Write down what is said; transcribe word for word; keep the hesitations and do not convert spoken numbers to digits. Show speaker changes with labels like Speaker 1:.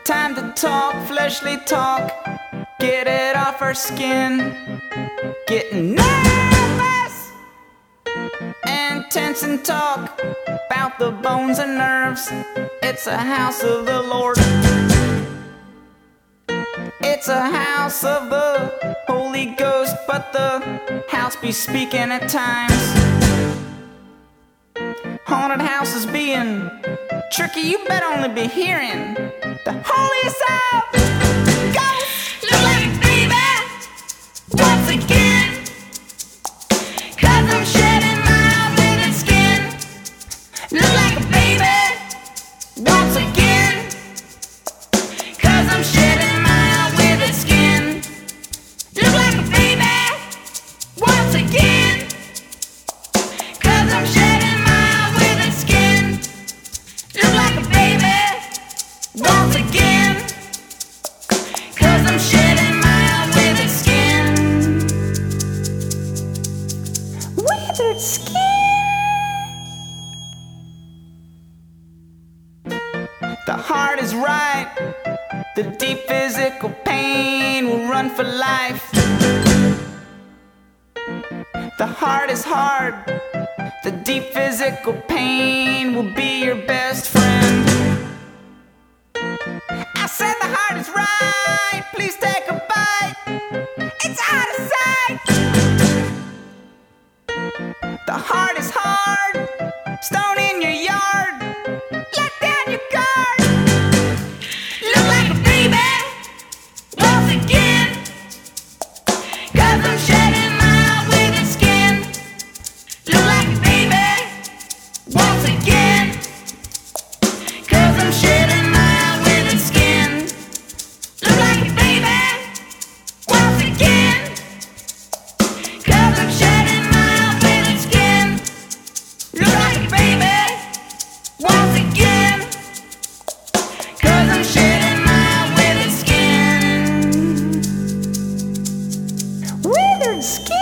Speaker 1: Time to talk, fleshly talk. Get it off our skin. Getting nervous and tense and talk about the bones and nerves. It's a house of the Lord. It's a house of the Holy Ghost, but the house be speaking at times. Haunted houses being tricky, you better only be hearing the holiest of ghosts.
Speaker 2: Look like a baby once again, 'cause I'm shedding my withered skin. Look like a baby once again, 'cause I'm shedding my withered skin. Look like a baby once again, 'cause I'm shedding my withered skin. Look like a baby once again, 'cause I'm shedding my withered skin.
Speaker 1: Withered skin. The heart is right. The deep physical pain will run for life. The heart is hard. The deep physical pain will be your best friend. I said the heart is right. Please take a bite. It's out of sight. The heart is hard. Stone in your yard. Let down your guard.
Speaker 2: Look like a baby once again, 'cause I'm shedding my withered skin. Look like a baby once again, 'cause I'm shedding my withered skin. Look like a baby once again, 'cause I'm shedding my withered skin. Look like a baby once again, 'cause I'm shedding my withered skin.
Speaker 1: Withered skin.